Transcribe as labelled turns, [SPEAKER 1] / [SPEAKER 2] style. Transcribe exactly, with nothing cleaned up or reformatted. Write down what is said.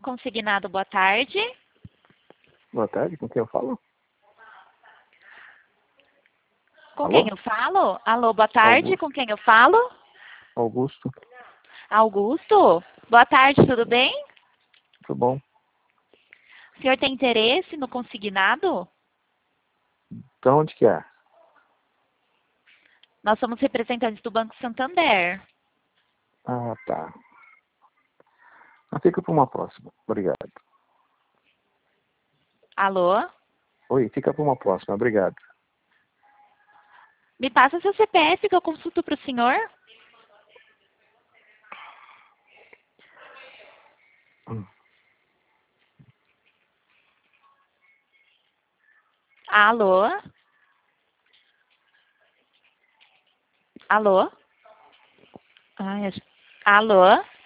[SPEAKER 1] consignado, boa tarde.
[SPEAKER 2] Boa tarde, com quem eu falo?
[SPEAKER 1] Com
[SPEAKER 2] Alô?
[SPEAKER 1] quem eu falo? Alô, boa tarde,
[SPEAKER 2] Augusto.
[SPEAKER 1] com quem eu falo?
[SPEAKER 2] Augusto,
[SPEAKER 1] Augusto? Boa tarde, tudo bem?
[SPEAKER 2] tudo bom?
[SPEAKER 1] O senhor tem interesse no consignado?
[SPEAKER 2] De onde que é?
[SPEAKER 1] Nós somos representantes do Banco Santander.
[SPEAKER 2] Ah, tá. Ah, fica para uma próxima. Obrigado.
[SPEAKER 1] Alô?
[SPEAKER 2] Oi, fica para uma próxima. Obrigado.
[SPEAKER 1] Me passa seu C P F que eu consulto para o senhor.
[SPEAKER 2] Hum.
[SPEAKER 1] Alô? Alô? Ai, acho- Alô?